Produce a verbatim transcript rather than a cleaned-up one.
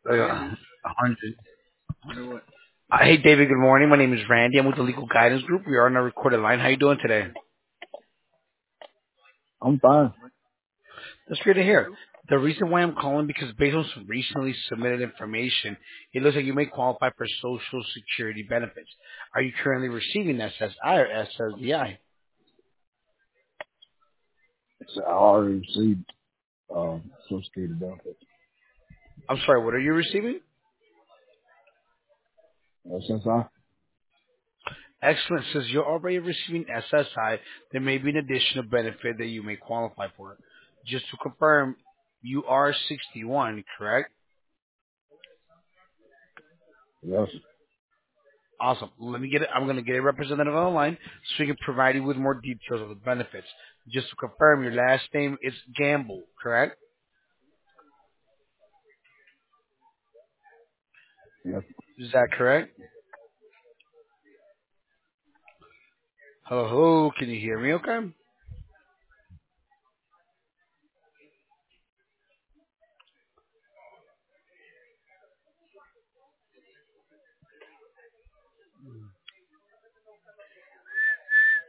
Like a a hundred. Uh, hey, David. Good morning. My name is Randy. I'm with the Legal Guidance Group. We are on a recorded line. How you doing today? I'm fine. That's great to hear. The reason why I'm calling because based on some recently submitted information, it looks like you may qualify for Social Security benefits. Are you currently receiving S S I or S S D I? So I already received um, Social Security benefits. I'm sorry. What are you receiving? Uh, since I, Excellent. Since you're already receiving S S I, there may be an additional benefit that you may qualify for. Just to confirm, you are sixty-one, correct? yes, Awesome. Let me get it. I'm going to get a representative on the line so we can provide you with more details of the benefits. Just to confirm, your last name is Gamble, correct? yes, Is that correct? Hello, hello. Can you hear me okay?